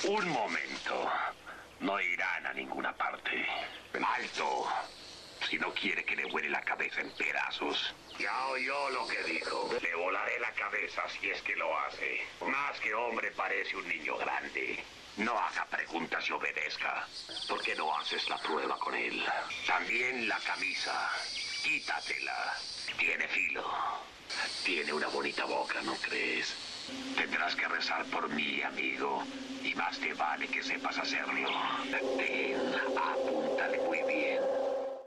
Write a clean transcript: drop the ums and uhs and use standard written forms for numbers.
Un momento. No irán a ninguna parte. ¡Alto! Si no quiere que le vuele la cabeza en pedazos. Ya oyó lo que dijo. Le volaré la cabeza si es que lo hace. Más que hombre parece un niño grande. No haga preguntas y obedezca. ¿Por qué no haces la prueba con él? También la camisa. Quítatela. Tiene filo. Tiene una bonita boca, ¿no crees? Tendrás que rezar por mí, amigo. Y más te vale que sepas hacerlo. Ten, apúntale muy bien.